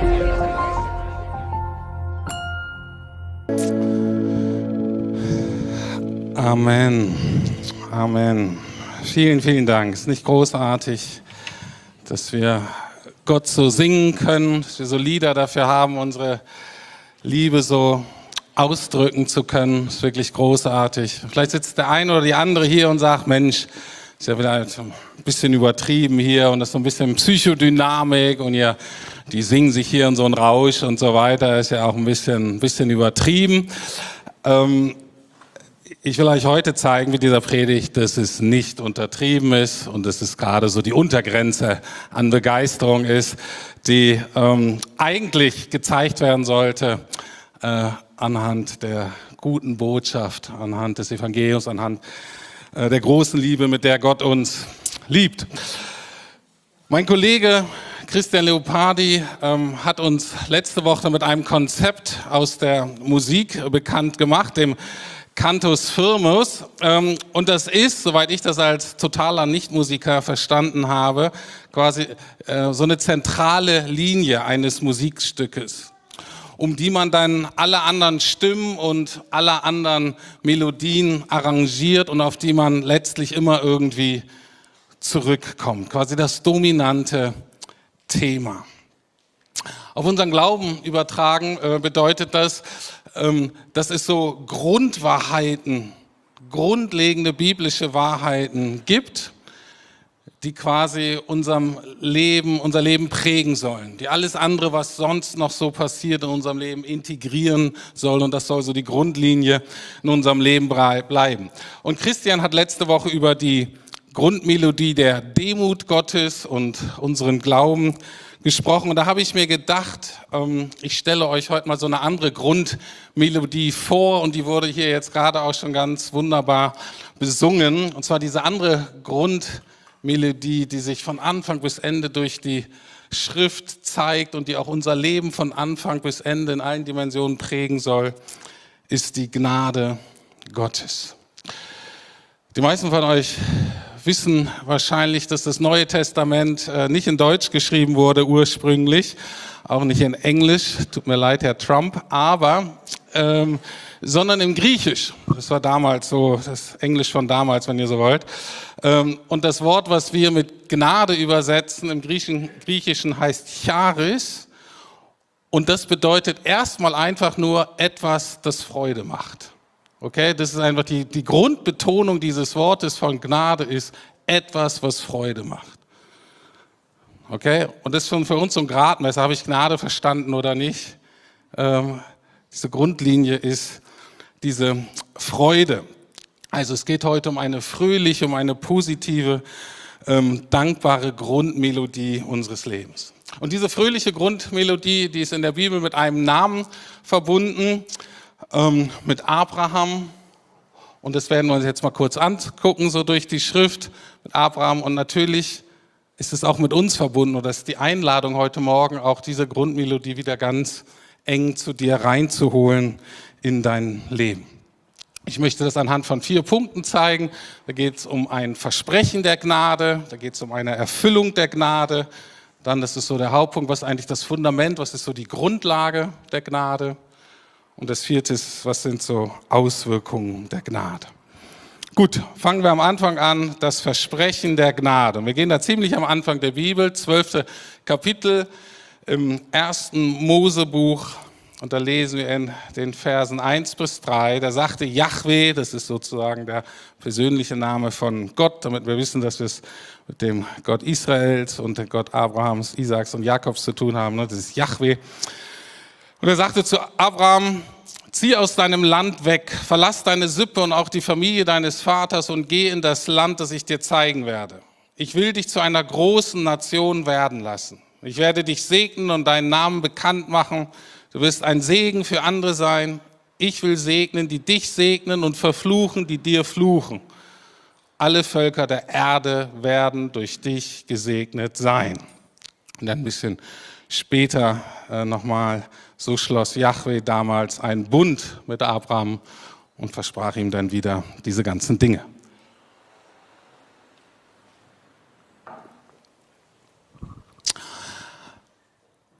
Amen. Amen. Vielen, vielen Dank. Es ist nicht großartig, dass wir Gott so singen können, dass wir so Lieder dafür haben, unsere Liebe so ausdrücken zu können. Das ist wirklich großartig. Vielleicht sitzt der eine oder die andere hier und sagt, Mensch, ist ja vielleicht ein bisschen übertrieben hier und das ist so ein bisschen Psychodynamik und ja, die singen sich hier in so einen Rausch und so weiter, ist ja auch ein bisschen übertrieben. Ich will euch heute zeigen mit dieser Predigt, dass es nicht untertrieben ist und dass es gerade so die Untergrenze an Begeisterung ist, die eigentlich gezeigt werden sollte anhand der guten Botschaft, anhand des Evangeliums, anhand der großen Liebe, mit der Gott uns liebt. Mein Kollege Christian Leopardi hat uns letzte Woche mit einem Konzept aus der Musik bekannt gemacht, dem Cantus Firmus, und das ist, soweit ich das als totaler Nichtmusiker verstanden habe, quasi so eine zentrale Linie eines Musikstückes, um die man dann alle anderen Stimmen und alle anderen Melodien arrangiert und auf die man letztlich immer irgendwie zurückkommt. Quasi das dominante Thema. Auf unseren Glauben übertragen bedeutet das, dass es so Grundwahrheiten, grundlegende biblische Wahrheiten gibt, die quasi unser Leben prägen sollen, die alles andere, was sonst noch so passiert in unserem Leben, integrieren sollen, und das soll so die Grundlinie in unserem Leben bleiben. Und Christian hat letzte Woche über die Grundmelodie der Demut Gottes und unseren Glauben gesprochen, und da habe ich mir gedacht, ich stelle euch heute mal so eine andere Grundmelodie vor, und die wurde hier jetzt gerade auch schon ganz wunderbar besungen, und zwar diese andere Grundmelodie, die sich von Anfang bis Ende durch die Schrift zeigt und die auch unser Leben von Anfang bis Ende in allen Dimensionen prägen soll, ist die Gnade Gottes. Die meisten von euch wissen wahrscheinlich, dass das Neue Testament nicht in Deutsch geschrieben wurde ursprünglich, auch nicht in Englisch, tut mir leid, Herr Trump, aber sondern im Griechisch. Das war damals so, das Englisch von damals, wenn ihr so wollt. Und das Wort, was wir mit Gnade übersetzen, im Griechischen heißt Charis, und das bedeutet erstmal einfach nur etwas, das Freude macht. Okay, das ist einfach die Grundbetonung dieses Wortes von Gnade ist etwas, was Freude macht. Okay, und das ist schon für uns so ein Gradmesser, habe ich Gnade verstanden oder nicht? Diese Grundlinie ist diese Freude. Also es geht heute um eine fröhliche, um eine positive, dankbare Grundmelodie unseres Lebens. Und diese fröhliche Grundmelodie, die ist in der Bibel mit einem Namen verbunden, mit Abraham, und das werden wir uns jetzt mal kurz angucken, so durch die Schrift mit Abraham, und natürlich ist es auch mit uns verbunden, und das ist die Einladung heute Morgen, auch diese Grundmelodie wieder ganz eng zu dir reinzuholen in dein Leben. Ich möchte das anhand von 4 Punkten zeigen. Da geht es um ein Versprechen der Gnade, da geht es um eine Erfüllung der Gnade, dann, das ist so der Hauptpunkt, was ist eigentlich das Fundament, was ist so die Grundlage der Gnade, und das 4. ist, was sind so Auswirkungen der Gnade. Gut, fangen wir am Anfang an, das Versprechen der Gnade. Und wir gehen da ziemlich am Anfang der Bibel, 12. Kapitel im 1. Mosebuch, und da lesen wir in den Versen 1 bis 3, da sagte Jahwe, das ist sozusagen der persönliche Name von Gott, damit wir wissen, dass wir es mit dem Gott Israels und dem Gott Abrahams, Isaaks und Jakobs zu tun haben, das ist Jahwe. Und er sagte zu Abraham, zieh aus deinem Land weg, verlass deine Sippe und auch die Familie deines Vaters und geh in das Land, das ich dir zeigen werde. Ich will dich zu einer großen Nation werden lassen. Ich werde dich segnen und deinen Namen bekannt machen. Du wirst ein Segen für andere sein. Ich will segnen, die dich segnen, und verfluchen, die dir fluchen. Alle Völker der Erde werden durch dich gesegnet sein. Und ein bisschen später nochmal, so schloss Jahwe damals einen Bund mit Abraham und versprach ihm dann wieder diese ganzen Dinge.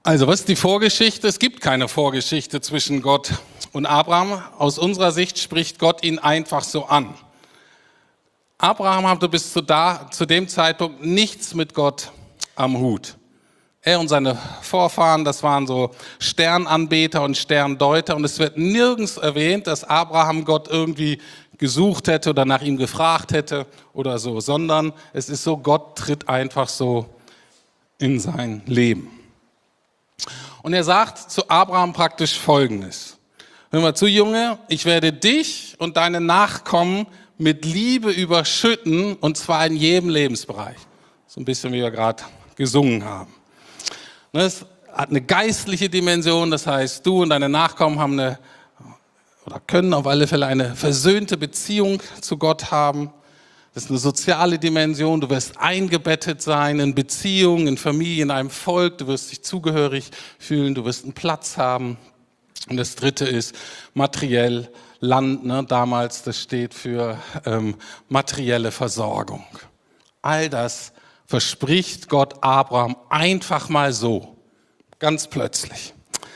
Also, was ist die Vorgeschichte? Es gibt keine Vorgeschichte zwischen Gott und Abraham. Aus unserer Sicht spricht Gott ihn einfach so an. Abraham hatte bis zu dem Zeitpunkt nichts mit Gott am Hut. Er und seine Vorfahren, das waren so Sternanbeter und Sterndeuter. Und es wird nirgends erwähnt, dass Abraham Gott irgendwie gesucht hätte oder nach ihm gefragt hätte oder so, sondern es ist so, Gott tritt einfach so in sein Leben. Und er sagt zu Abraham praktisch Folgendes: Hör mal zu, Junge, ich werde dich und deine Nachkommen mit Liebe überschütten, und zwar in jedem Lebensbereich. So ein bisschen, wie wir gerade gesungen haben. Es hat eine geistliche Dimension, das heißt, du und deine Nachkommen haben oder können auf alle Fälle eine versöhnte Beziehung zu Gott haben. Das ist eine soziale Dimension, du wirst eingebettet sein in Beziehungen, in Familie, in einem Volk, du wirst dich zugehörig fühlen, du wirst einen Platz haben. Und das dritte ist materiell, Land, damals, das steht für materielle Versorgung. All das verspricht Gott Abraham einfach mal so, ganz plötzlich.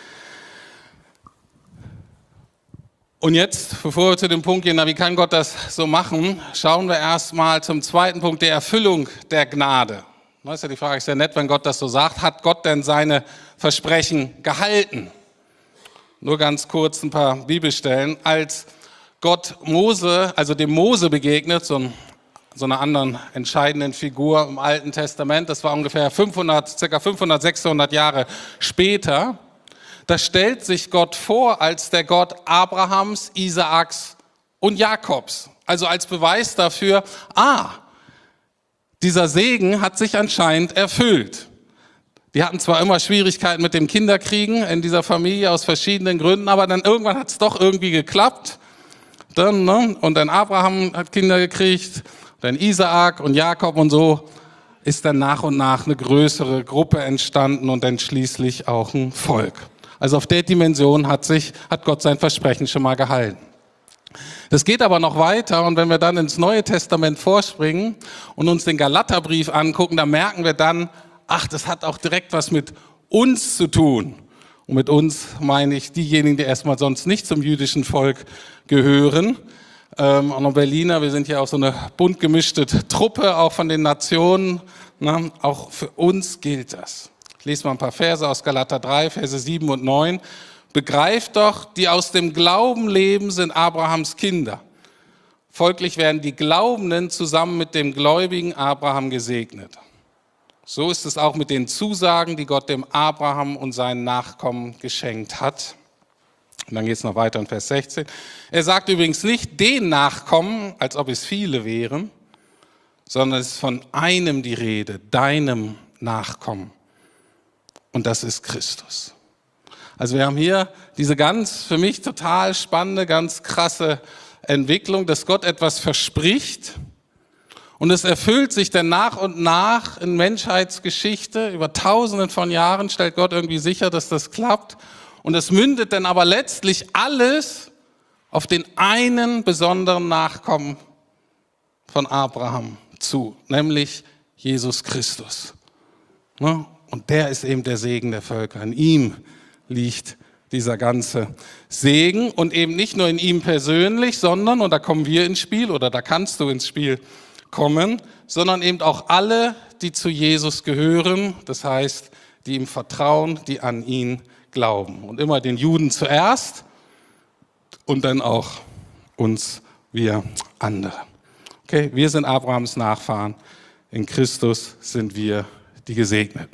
Und jetzt, bevor wir zu dem Punkt gehen, wie kann Gott das so machen, schauen wir erstmal zum zweiten Punkt, der Erfüllung der Gnade. Das ist ja die Frage, ist ja nett, wenn Gott das so sagt. Hat Gott denn seine Versprechen gehalten? Nur ganz kurz ein paar Bibelstellen. Als Gott dem Mose begegnet, so einer anderen entscheidenden Figur im Alten Testament, das war ungefähr ca. 500, 600 Jahre später, da stellt sich Gott vor als der Gott Abrahams, Isaaks und Jakobs. Also als Beweis dafür, dieser Segen hat sich anscheinend erfüllt. Die hatten zwar immer Schwierigkeiten mit dem Kinderkriegen in dieser Familie aus verschiedenen Gründen, aber dann irgendwann hat es doch irgendwie geklappt. Und dann Abraham hat Kinder gekriegt, dann Isaak und Jakob, und so ist dann nach und nach eine größere Gruppe entstanden und dann schließlich auch ein Volk. Also auf der Dimension hat Gott sein Versprechen schon mal gehalten. Das geht aber noch weiter, und wenn wir dann ins Neue Testament vorspringen und uns den Galaterbrief angucken, dann merken wir dann, das hat auch direkt was mit uns zu tun. Und mit uns meine ich diejenigen, die erstmal sonst nicht zum jüdischen Volk gehören. Auch noch Berliner, wir sind ja auch so eine bunt gemischte Truppe, auch von den Nationen. Auch für uns gilt das. Ich lese mal ein paar Verse aus Galater 3, Verse 7 und 9. Begreift doch, die aus dem Glauben leben, sind Abrahams Kinder. Folglich werden die Glaubenden zusammen mit dem gläubigen Abraham gesegnet. So ist es auch mit den Zusagen, die Gott dem Abraham und seinen Nachkommen geschenkt hat. Und dann geht es noch weiter in Vers 16. Er sagt übrigens nicht den Nachkommen, als ob es viele wären, sondern es ist von einem die Rede, deinem Nachkommen. Und das ist Christus. Also wir haben hier diese für mich total spannende, ganz krasse Entwicklung, dass Gott etwas verspricht und es erfüllt sich dann nach und nach in Menschheitsgeschichte. Über Tausenden von Jahren stellt Gott irgendwie sicher, dass das klappt. Und es mündet dann aber letztlich alles auf den einen besonderen Nachkommen von Abraham zu, nämlich Jesus Christus. Und der ist eben der Segen der Völker. In ihm liegt dieser ganze Segen, und eben nicht nur in ihm persönlich, sondern, und da kommen wir ins Spiel, oder da kannst du ins Spiel kommen, sondern eben auch alle, die zu Jesus gehören, das heißt, die ihm vertrauen, die an ihn glauben. Und immer den Juden zuerst und dann auch uns, wir andere. Okay, wir sind Abrahams Nachfahren, in Christus sind wir die Gesegneten.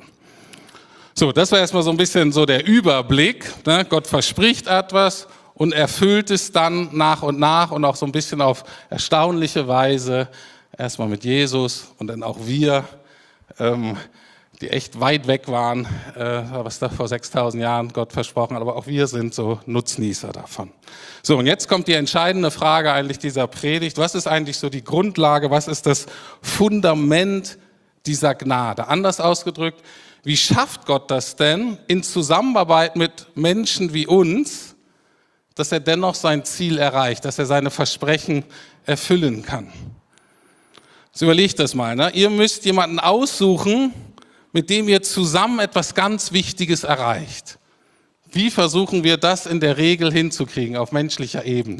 So, das war erstmal so ein bisschen so der Überblick. Gott verspricht etwas und erfüllt es dann nach und nach und auch so ein bisschen auf erstaunliche Weise. Erstmal mit Jesus und dann auch wir, die echt weit weg waren, was da vor 6000 Jahren Gott versprochen hat, aber auch wir sind so Nutznießer davon. So, und jetzt kommt die entscheidende Frage eigentlich dieser Predigt. Was ist eigentlich so die Grundlage, was ist das Fundament dieser Gnade? Anders ausgedrückt, wie schafft Gott das denn in Zusammenarbeit mit Menschen wie uns, dass er dennoch sein Ziel erreicht, dass er seine Versprechen erfüllen kann? Jetzt überlegt das mal. Ihr müsst jemanden aussuchen, mit dem ihr zusammen etwas ganz Wichtiges erreicht. Wie versuchen wir das in der Regel hinzukriegen auf menschlicher Ebene?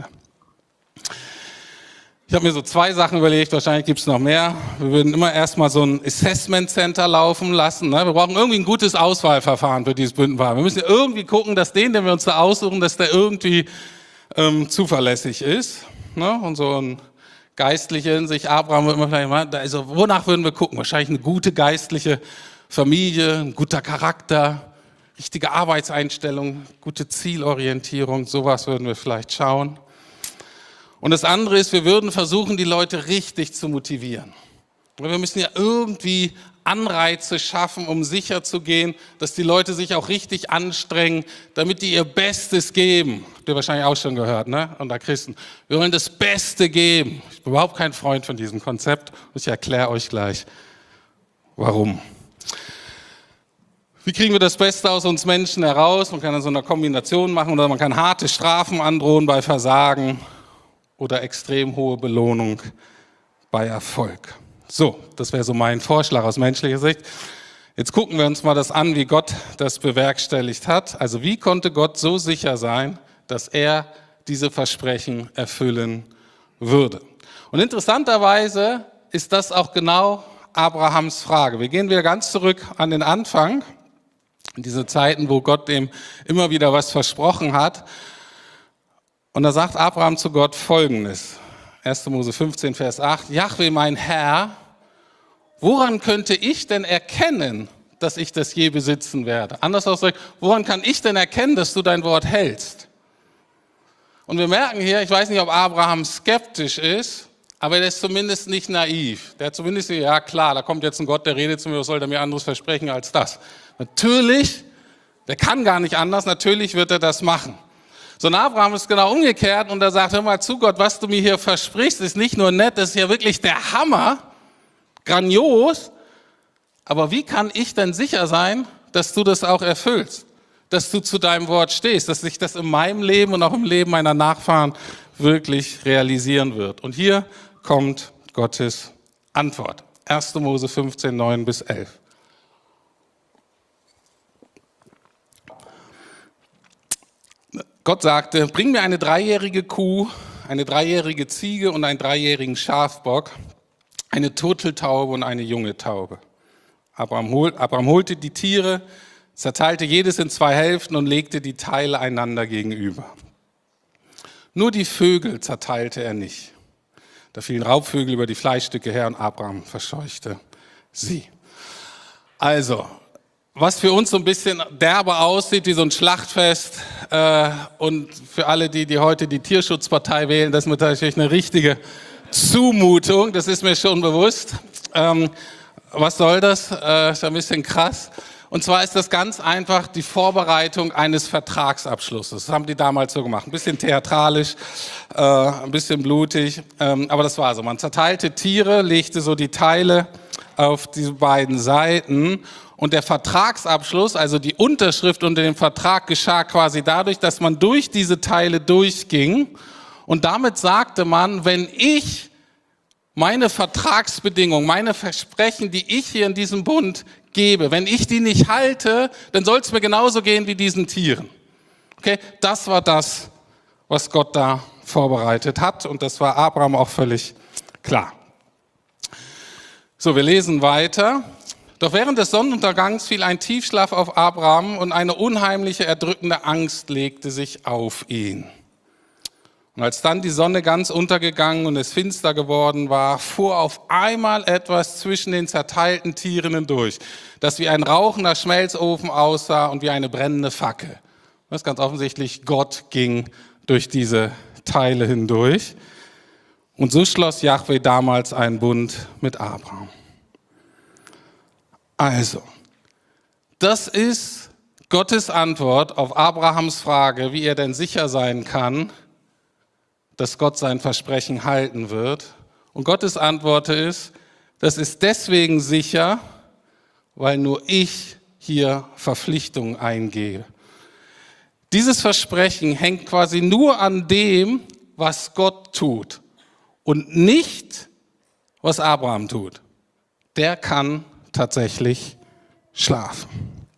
Ich habe mir so 2 Sachen überlegt, wahrscheinlich gibt es noch mehr. Wir würden immer erstmal so ein Assessment Center laufen lassen. Ne? Wir brauchen irgendwie ein gutes Auswahlverfahren für dieses Bündenwahl. Wir müssen irgendwie gucken, dass den wir uns da aussuchen, dass der irgendwie zuverlässig ist. Ne? Und so ein Geistliche in sich, Abraham wird immer vielleicht mal, also wonach würden wir gucken? Wahrscheinlich eine gute geistliche Familie, ein guter Charakter, richtige Arbeitseinstellung, gute Zielorientierung, sowas würden wir vielleicht schauen. Und das andere ist, wir würden versuchen, die Leute richtig zu motivieren. Wir müssen ja irgendwie Anreize schaffen, um sicherzugehen, dass die Leute sich auch richtig anstrengen, damit die ihr Bestes geben. Habt ihr wahrscheinlich auch schon gehört, ne? Unter Christen. Wir wollen das Beste geben. Ich bin überhaupt kein Freund von diesem Konzept. Ich erkläre euch gleich, warum. Wie kriegen wir das Beste aus uns Menschen heraus? Man kann dann so eine Kombination machen oder man kann harte Strafen androhen bei Versagen oder extrem hohe Belohnung bei Erfolg. So, das wäre so mein Vorschlag aus menschlicher Sicht. Jetzt gucken wir uns mal das an, wie Gott das bewerkstelligt hat. Also wie konnte Gott so sicher sein, dass er diese Versprechen erfüllen würde? Und interessanterweise ist das auch genau Abrahams Frage. Wir gehen wieder ganz zurück an den Anfang, in diese Zeiten, wo Gott dem immer wieder was versprochen hat. Und da sagt Abraham zu Gott Folgendes, 1. Mose 15, Vers 8, Jahwe, mein Herr, woran könnte ich denn erkennen, dass ich das je besitzen werde? Anders ausgedrückt, woran kann ich denn erkennen, dass du dein Wort hältst? Und wir merken hier, ich weiß nicht, ob Abraham skeptisch ist, aber der ist zumindest nicht naiv. Der hat zumindest, ja klar, da kommt jetzt ein Gott, der redet zu mir, was soll der mir anderes versprechen als das? Natürlich, der kann gar nicht anders, natürlich wird er das machen. So ein Abraham ist genau umgekehrt und er sagt, hör mal zu Gott, was du mir hier versprichst, ist nicht nur nett, das ist ja wirklich der Hammer, grandios, aber wie kann ich denn sicher sein, dass du das auch erfüllst, dass du zu deinem Wort stehst, dass sich das in meinem Leben und auch im Leben meiner Nachfahren wirklich realisieren wird. Und hier kommt Gottes Antwort. 1. Mose 15, 9 bis 11. Gott sagte, bring mir eine 3-jährige Kuh, eine 3-jährige Ziege und einen 3-jährigen Schafbock, eine Turteltaube und eine junge Taube. Abraham holte die Tiere, zerteilte jedes in 2 Hälften und legte die Teile einander gegenüber. Nur die Vögel zerteilte er nicht. Da fielen Raubvögel über die Fleischstücke her und Abraham verscheuchte sie. Also, was für uns so ein bisschen derbe aussieht, wie so ein Schlachtfest, und für alle, die heute die Tierschutzpartei wählen, das ist natürlich eine richtige Zumutung, das ist mir schon bewusst. Was soll das? Ist ein bisschen krass. Und zwar ist das ganz einfach die Vorbereitung eines Vertragsabschlusses. Das haben die damals so gemacht. Ein bisschen theatralisch, ein bisschen blutig, aber das war so. Man zerteilte Tiere, legte so die Teile auf diese beiden Seiten und der Vertragsabschluss, also die Unterschrift unter dem Vertrag, geschah quasi dadurch, dass man durch diese Teile durchging und damit sagte man, wenn ich meine Vertragsbedingungen, meine Versprechen, die ich hier in diesem Bund gebe, wenn ich die nicht halte, dann soll es mir genauso gehen wie diesen Tieren. Okay, das war das, was Gott da vorbereitet hat und das war Abraham auch völlig klar. So, wir lesen weiter. Doch während des Sonnenuntergangs fiel ein Tiefschlaf auf Abraham und eine unheimliche, erdrückende Angst legte sich auf ihn. Und als dann die Sonne ganz untergegangen und es finster geworden war, fuhr auf einmal etwas zwischen den zerteilten Tieren hindurch, das wie ein rauchender Schmelzofen aussah und wie eine brennende Fackel. Das ist ganz offensichtlich, Gott ging durch diese Teile hindurch. Und so schloss Jahwe damals einen Bund mit Abraham. Also, das ist Gottes Antwort auf Abrahams Frage, wie er denn sicher sein kann, dass Gott sein Versprechen halten wird. Und Gottes Antwort ist, das ist deswegen sicher, weil nur ich hier Verpflichtungen eingehe. Dieses Versprechen hängt quasi nur an dem, was Gott tut und nicht, was Abraham tut. Der kann tatsächlich schlafen.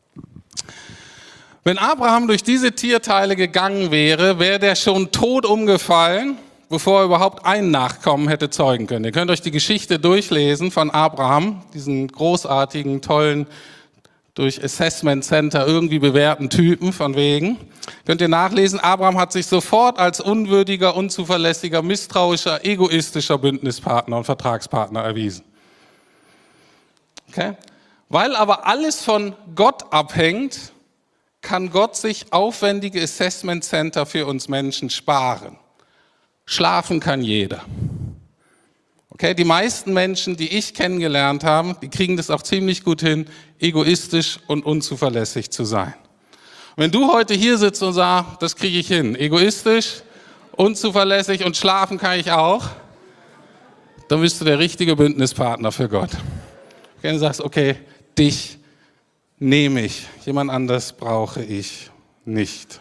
Wenn Abraham durch diese Tierteile gegangen wäre, wäre der schon tot umgefallen, bevor er überhaupt einen Nachkommen hätte zeugen können. Ihr könnt euch die Geschichte durchlesen von Abraham, diesen großartigen, tollen, durch Assessment Center irgendwie bewährten Typen von wegen. Könnt ihr nachlesen, Abraham hat sich sofort als unwürdiger, unzuverlässiger, misstrauischer, egoistischer Bündnispartner und Vertragspartner erwiesen. Okay? Weil aber alles von Gott abhängt, kann Gott sich aufwendige Assessment Center für uns Menschen sparen. Schlafen kann jeder. Okay, die meisten Menschen, die ich kennengelernt habe, die kriegen das auch ziemlich gut hin, egoistisch und unzuverlässig zu sein. Und wenn du heute hier sitzt und sagst, das kriege ich hin, egoistisch, unzuverlässig und schlafen kann ich auch, dann bist du der richtige Bündnispartner für Gott. Wenn du sagst, okay, dich nehme ich, jemand anders brauche ich nicht.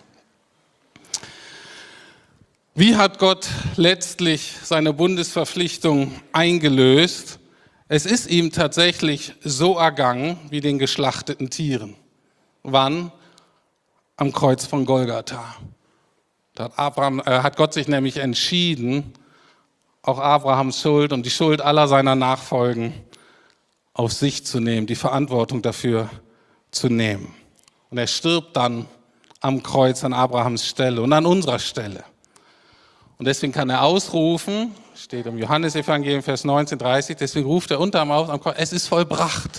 Wie hat Gott letztlich seine Bundesverpflichtung eingelöst? Es ist ihm tatsächlich so ergangen wie den geschlachteten Tieren. Wann? Am Kreuz von Golgatha. Da hat Gott sich nämlich entschieden, auch Abrahams Schuld und die Schuld aller seiner Nachfolgen auf sich zu nehmen, die Verantwortung dafür zu nehmen. Und er stirbt dann am Kreuz an Abrahams Stelle und an unserer Stelle. Und deswegen kann er ausrufen, steht im Johannesevangelium, Vers 19, 30, deswegen ruft er unterm Aus am Kreuz, es ist vollbracht.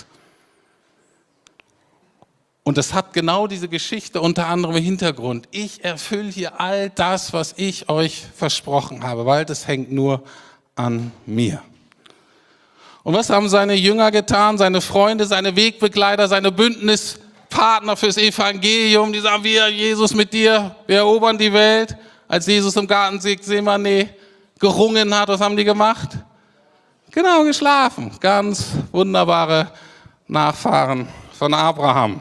Und das hat genau diese Geschichte unter anderem im Hintergrund. Ich erfülle hier all das, was ich euch versprochen habe, weil das hängt nur an mir. Und was haben seine Jünger getan, seine Freunde, seine Wegbegleiter, seine Bündnispartner fürs Evangelium? Die sagen, wir, Jesus mit dir, wir erobern die Welt. Als Jesus im Garten Gethsemane gerungen hat, was haben die gemacht? Genau, geschlafen. Ganz wunderbare Nachfahren von Abraham.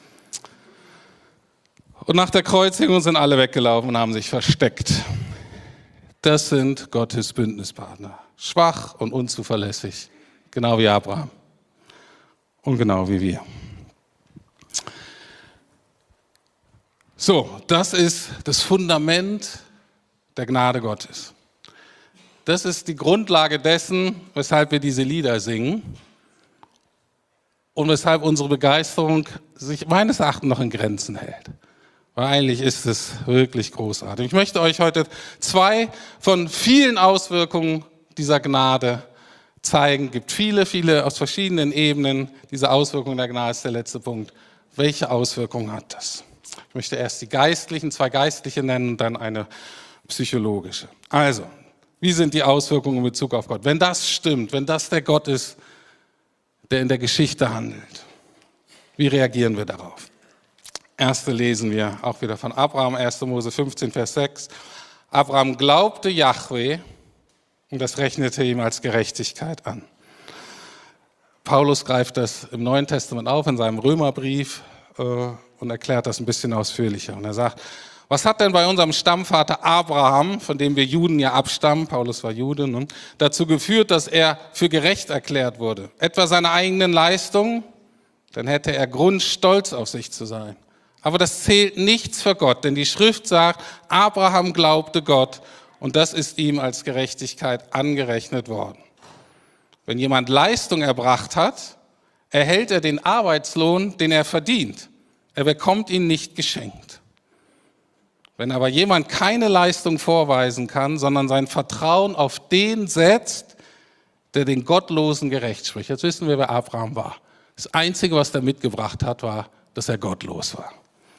Und nach der Kreuzigung sind alle weggelaufen und haben sich versteckt. Das sind Gottes Bündnispartner. Schwach und unzuverlässig. Genau wie Abraham. Und genau wie wir. So, das ist das Fundament der Gnade Gottes. Das ist die Grundlage dessen, weshalb wir diese Lieder singen und weshalb unsere Begeisterung sich meines Erachtens noch in Grenzen hält. Weil eigentlich ist es wirklich großartig. Ich möchte euch heute 2 von vielen Auswirkungen dieser Gnade zeigen. Es gibt viele, viele aus verschiedenen Ebenen. Diese Auswirkungen der Gnade ist der letzte Punkt. Welche Auswirkungen hat das? Ich möchte erst die geistlichen, 2 geistliche nennen und dann eine psychologische. Also, wie sind die Auswirkungen in Bezug auf Gott? Wenn das stimmt, wenn das der Gott ist, der in der Geschichte handelt, wie reagieren wir darauf? Erste lesen wir auch wieder von Abraham, 1. Mose 15, Vers 6. Abraham glaubte Jahwe und das rechnete ihm als Gerechtigkeit an. Paulus greift das im Neuen Testament auf in seinem Römerbrief und erklärt das ein bisschen ausführlicher. Und er sagt, was hat denn bei unserem Stammvater Abraham, von dem wir Juden ja abstammen, Paulus war Jude, dazu geführt, dass er für gerecht erklärt wurde? Etwa seine eigenen Leistungen? Dann hätte er Grund, stolz auf sich zu sein. Aber das zählt nichts für Gott, denn die Schrift sagt, Abraham glaubte Gott und das ist ihm als Gerechtigkeit angerechnet worden. Wenn jemand Leistung erbracht hat, erhält er den Arbeitslohn, den er verdient. Er bekommt ihn nicht geschenkt. Wenn aber jemand keine Leistung vorweisen kann, sondern sein Vertrauen auf den setzt, der den Gottlosen gerecht spricht. Jetzt wissen wir, wer Abraham war. Das Einzige, was er mitgebracht hat, war, dass er gottlos war.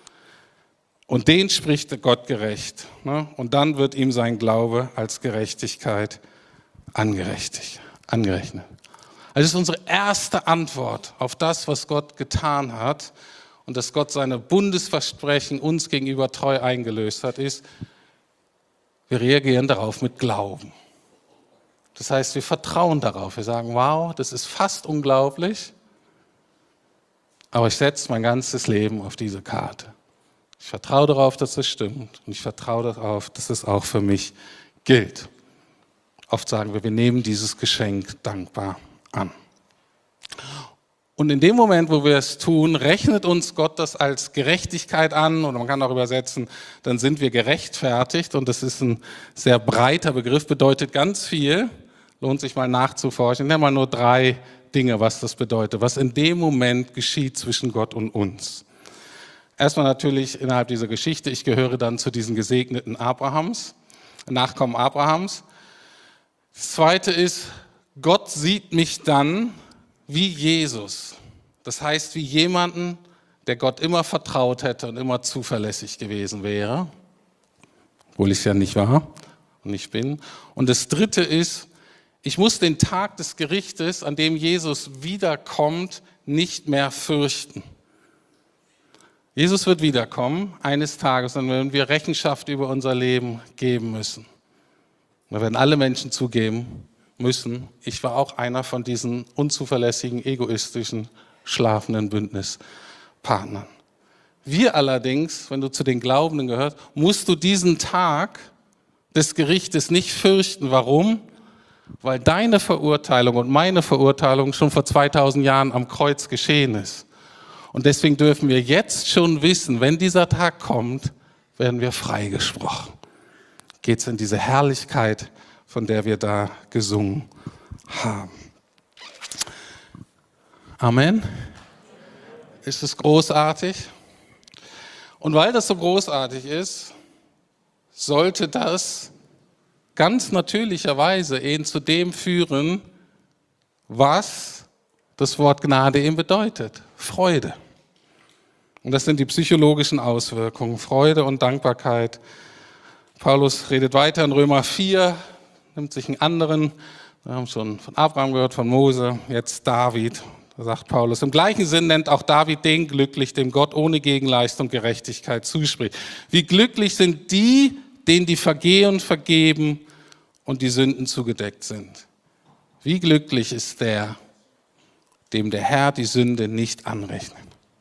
Und den spricht Gott gerecht. Und dann wird ihm sein Glaube als Gerechtigkeit angerechnet. Also das ist unsere erste Antwort auf das, was Gott getan hat und dass Gott seine Bundesversprechen uns gegenüber treu eingelöst hat, ist, wir reagieren darauf mit Glauben. Das heißt, wir vertrauen darauf. Wir sagen, wow, das ist fast unglaublich, aber ich setze mein ganzes Leben auf diese Karte. Ich vertraue darauf, dass es stimmt und ich vertraue darauf, dass es auch für mich gilt. Oft sagen wir nehmen dieses Geschenk dankbar an. Und in dem Moment, wo wir es tun, rechnet uns Gott das als Gerechtigkeit an, oder man kann auch übersetzen, dann sind wir gerechtfertigt. Und das ist ein sehr breiter Begriff, bedeutet ganz viel, lohnt sich mal nachzuforschen. Ich nenne mal nur 3 Dinge, was das bedeutet, was in dem Moment geschieht zwischen Gott und uns. Erstmal natürlich innerhalb dieser Geschichte, ich gehöre dann zu diesen gesegneten Nachkommen Abrahams. Das Zweite ist, Gott sieht mich dann wie Jesus. Das heißt, wie jemanden, der Gott immer vertraut hätte und immer zuverlässig gewesen wäre, obwohl ich es ja nicht war und nicht bin. Und das Dritte ist, ich muss den Tag des Gerichtes, an dem Jesus wiederkommt, nicht mehr fürchten. Jesus wird wiederkommen, eines Tages, und wenn wir Rechenschaft über unser Leben geben müssen. Da werden alle Menschen zugeben müssen, ich war auch einer von diesen unzuverlässigen, egoistischen, schlafenden Bündnispartnern. Wir allerdings, wenn du zu den Glaubenden gehörst, musst du diesen Tag des Gerichtes nicht fürchten. Warum? Weil deine Verurteilung und meine Verurteilung schon vor 2000 Jahren am Kreuz geschehen ist. Und deswegen dürfen wir jetzt schon wissen, wenn dieser Tag kommt, werden wir freigesprochen. Geht es in diese Herrlichkeit, von der wir da gesungen haben. Amen. Ist es großartig? Und weil das so großartig ist, sollte das ganz natürlicherweise ihn zu dem führen, was das Wort Gnade ihm bedeutet. Freude. Und das sind die psychologischen Auswirkungen. Freude und Dankbarkeit. Paulus redet weiter in Römer 4, nimmt sich einen anderen. Wir haben schon von Abraham gehört, von Mose, jetzt David. Da sagt Paulus, im gleichen Sinn nennt auch David den glücklich, dem Gott ohne Gegenleistung Gerechtigkeit zuspricht. Wie glücklich sind die, denen die Vergehen vergeben und die Sünden zugedeckt sind. Wie glücklich ist der, dem der Herr die Sünde nicht anrechnet.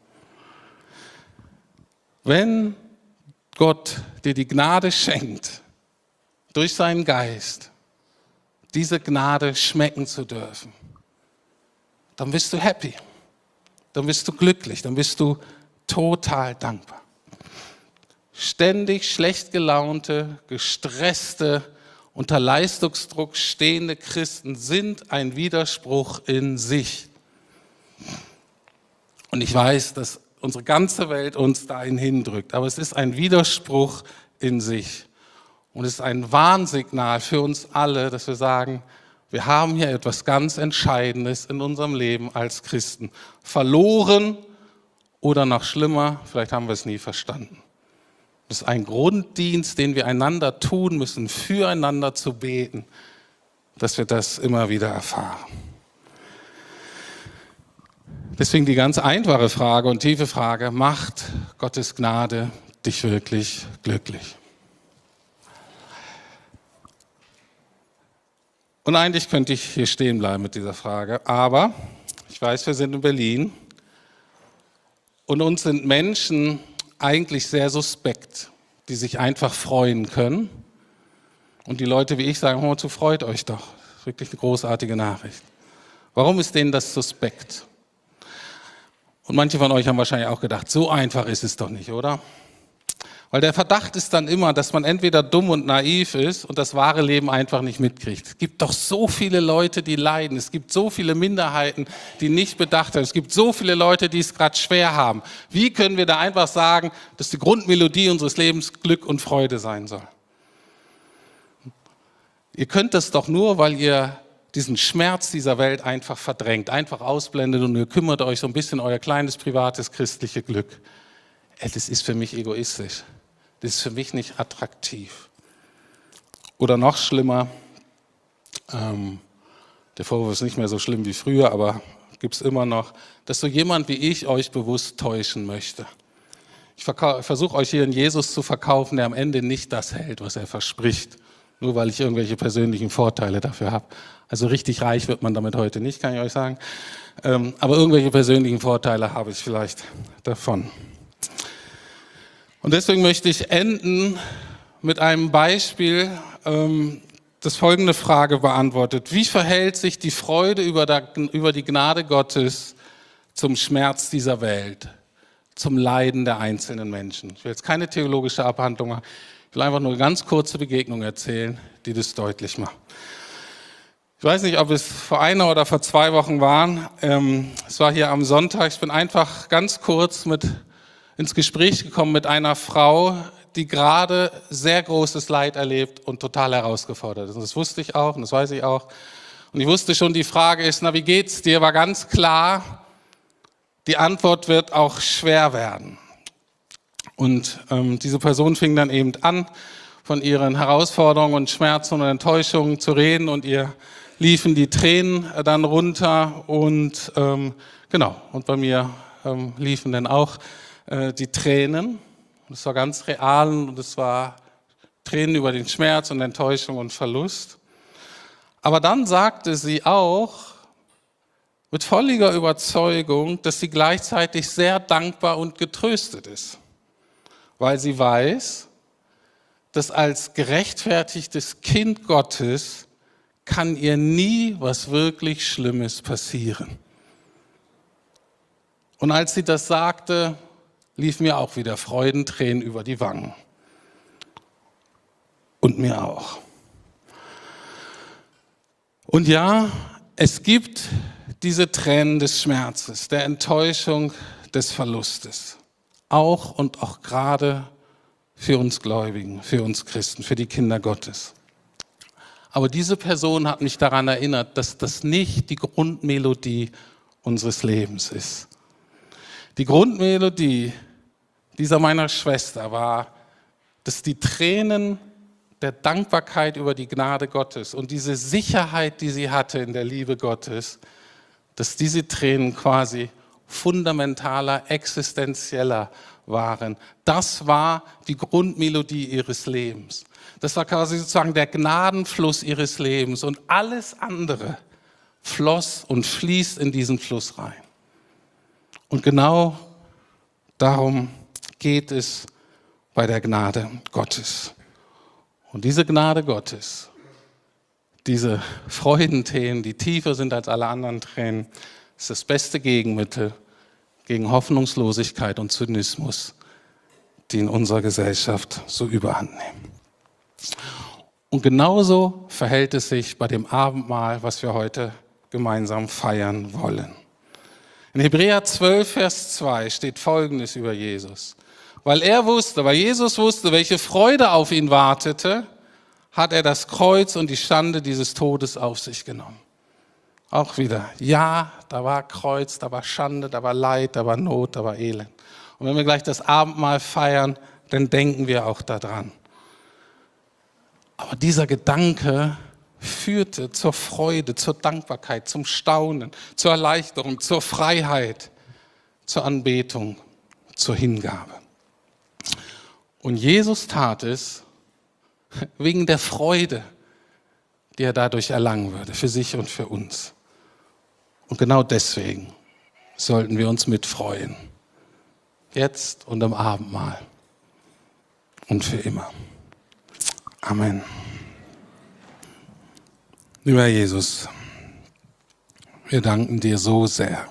Wenn Gott dir die Gnade schenkt, durch seinen Geist, diese Gnade schmecken zu dürfen, dann bist du happy, dann bist du glücklich, dann bist du total dankbar. Ständig schlecht gelaunte, gestresste, unter Leistungsdruck stehende Christen sind ein Widerspruch in sich. Und ich weiß, dass unsere ganze Welt uns dahin hindrückt, aber es ist ein Widerspruch in sich. Und es ist ein Warnsignal für uns alle, dass wir sagen, wir haben hier etwas ganz Entscheidendes in unserem Leben als Christen verloren oder noch schlimmer, vielleicht haben wir es nie verstanden. Das ist ein Grunddienst, den wir einander tun müssen, füreinander zu beten, dass wir das immer wieder erfahren. Deswegen die ganz einfache Frage und tiefe Frage, macht Gottes Gnade dich wirklich glücklich? Und eigentlich könnte ich hier stehen bleiben mit dieser Frage, aber ich weiß, wir sind in Berlin und uns sind Menschen eigentlich sehr suspekt, die sich einfach freuen können. Und die Leute wie ich sagen, hör mal zu, freut euch doch. Das ist wirklich eine großartige Nachricht. Warum ist denen das suspekt? Und manche von euch haben wahrscheinlich auch gedacht, so einfach ist es doch nicht, oder? Weil der Verdacht ist dann immer, dass man entweder dumm und naiv ist und das wahre Leben einfach nicht mitkriegt. Es gibt doch so viele Leute, die leiden. Es gibt so viele Minderheiten, die nicht bedacht haben. Es gibt so viele Leute, die es gerade schwer haben. Wie können wir da einfach sagen, dass die Grundmelodie unseres Lebens Glück und Freude sein soll? Ihr könnt das doch nur, weil ihr diesen Schmerz dieser Welt einfach verdrängt, einfach ausblendet und ihr kümmert euch so ein bisschen um euer kleines, privates, christliches Glück. Das ist für mich egoistisch. Das ist für mich nicht attraktiv. Oder noch schlimmer, der Vorwurf ist nicht mehr so schlimm wie früher, aber gibt es immer noch, dass so jemand wie ich euch bewusst täuschen möchte. Ich versuche euch hier einen Jesus zu verkaufen, der am Ende nicht das hält, was er verspricht, nur weil ich irgendwelche persönlichen Vorteile dafür habe. Also richtig reich wird man damit heute nicht, kann ich euch sagen. Aber irgendwelche persönlichen Vorteile habe ich vielleicht davon. Und deswegen möchte ich enden mit einem Beispiel, das folgende Frage beantwortet. Wie verhält sich die Freude über die Gnade Gottes zum Schmerz dieser Welt, zum Leiden der einzelnen Menschen. Ich will jetzt keine theologische Abhandlung machen, ich will einfach nur eine ganz kurze Begegnung erzählen, die das deutlich macht. Ich weiß nicht, ob es vor einer oder vor 2 Wochen war. Es war hier am Sonntag. Ich bin einfach ganz kurz ins Gespräch gekommen mit einer Frau, die gerade sehr großes Leid erlebt und total herausgefordert ist. Und das wusste ich auch und das weiß ich auch. Und ich wusste schon, die Frage ist, wie geht's dir? War ganz klar, die Antwort wird auch schwer werden. Und diese Person fing dann eben an, von ihren Herausforderungen und Schmerzen und Enttäuschungen zu reden und ihr liefen die Tränen dann runter und genau, und bei mir liefen dann auch die Tränen. Das war ganz real und es war Tränen über den Schmerz und Enttäuschung und Verlust. Aber dann sagte sie auch mit völliger Überzeugung, dass sie gleichzeitig sehr dankbar und getröstet ist, weil sie weiß, dass als gerechtfertigtes Kind Gottes kann ihr nie was wirklich Schlimmes passieren. Und als sie das sagte, liefen mir auch wieder Freudentränen über die Wangen. Und mir auch. Und ja, es gibt diese Tränen des Schmerzes, der Enttäuschung, des Verlustes. Auch und auch gerade für uns Gläubigen, für uns Christen, für die Kinder Gottes. Aber diese Person hat mich daran erinnert, dass das nicht die Grundmelodie unseres Lebens ist. Die Grundmelodie dieser meiner Schwester war, dass die Tränen der Dankbarkeit über die Gnade Gottes und diese Sicherheit, die sie hatte in der Liebe Gottes, dass diese Tränen quasi fundamentaler, existenzieller waren. Das war die Grundmelodie ihres Lebens. Das war quasi sozusagen der Gnadenfluss ihres Lebens und alles andere floss und fließt in diesen Fluss rein. Und genau darum geht es bei der Gnade Gottes. Und diese Gnade Gottes, diese Freudentränen, die tiefer sind als alle anderen Tränen, ist das beste Gegenmittel gegen Hoffnungslosigkeit und Zynismus, die in unserer Gesellschaft so überhand nehmen. Und genauso verhält es sich bei dem Abendmahl, was wir heute gemeinsam feiern wollen. In Hebräer 12, Vers 2 steht Folgendes über Jesus. Weil Jesus wusste, welche Freude auf ihn wartete, hat er das Kreuz und die Schande dieses Todes auf sich genommen. Auch wieder, ja, da war Kreuz, da war Schande, da war Leid, da war Not, da war Elend. Und wenn wir gleich das Abendmahl feiern, dann denken wir auch daran. Aber dieser Gedanke führte zur Freude, zur Dankbarkeit, zum Staunen, zur Erleichterung, zur Freiheit, zur Anbetung, zur Hingabe. Und Jesus tat es wegen der Freude, die er dadurch erlangen würde, für sich und für uns. Und genau deswegen sollten wir uns mitfreuen. Jetzt und am Abendmahl. Und für immer. Amen. Lieber Jesus, wir danken dir so sehr.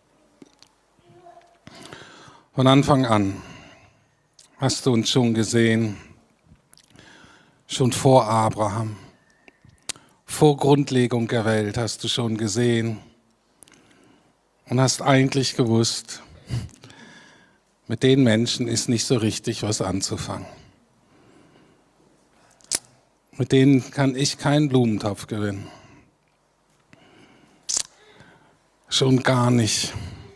Von Anfang an hast du uns schon gesehen, schon vor Abraham, vor Grundlegung der Welt hast du schon gesehen und hast eigentlich gewusst, mit den Menschen ist nicht so richtig was anzufangen. Mit denen kann ich keinen Blumentopf gewinnen. Schon gar nicht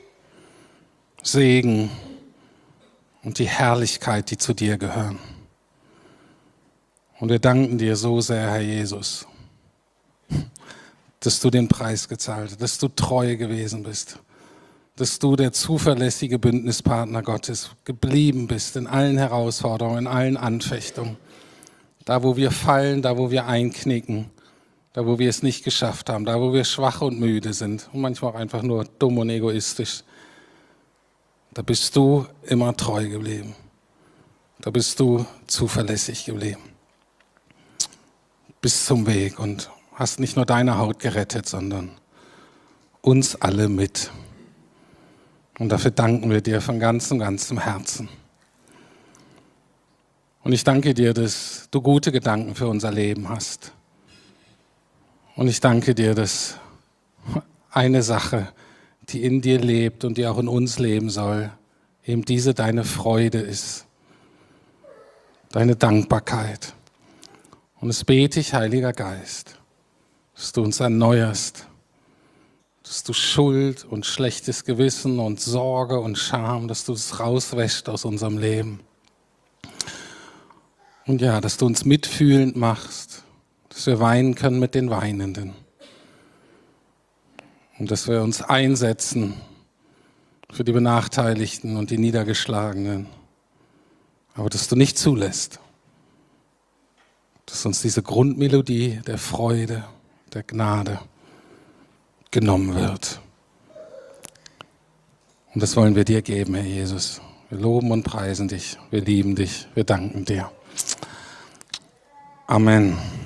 Segen und die Herrlichkeit, die zu dir gehören. Und wir danken dir so sehr, Herr Jesus, dass du den Preis gezahlt hast, dass du treu gewesen bist, dass du der zuverlässige Bündnispartner Gottes geblieben bist in allen Herausforderungen, in allen Anfechtungen. Da, wo wir fallen, da, wo wir einknicken, da, wo wir es nicht geschafft haben, da, wo wir schwach und müde sind und manchmal auch einfach nur dumm und egoistisch. Da bist du immer treu geblieben. Da bist du zuverlässig geblieben. Bis zum Weg und hast nicht nur deine Haut gerettet, sondern uns alle mit. Und dafür danken wir dir von ganzem Herzen. Und ich danke dir, dass du gute Gedanken für unser Leben hast. Und ich danke dir, dass eine Sache, die in dir lebt und die auch in uns leben soll, eben diese deine Freude ist, deine Dankbarkeit. Und es bete ich, Heiliger Geist, dass du uns erneuerst, dass du Schuld und schlechtes Gewissen und Sorge und Scham, dass du es rauswäschst aus unserem Leben. Und ja, dass du uns mitfühlend machst, dass wir weinen können mit den Weinenden. Und dass wir uns einsetzen für die Benachteiligten und die Niedergeschlagenen. Aber dass du nicht zulässt, dass uns diese Grundmelodie der Freude, der Gnade genommen wird. Und das wollen wir dir geben, Herr Jesus. Wir loben und preisen dich, wir lieben dich, wir danken dir. Amen.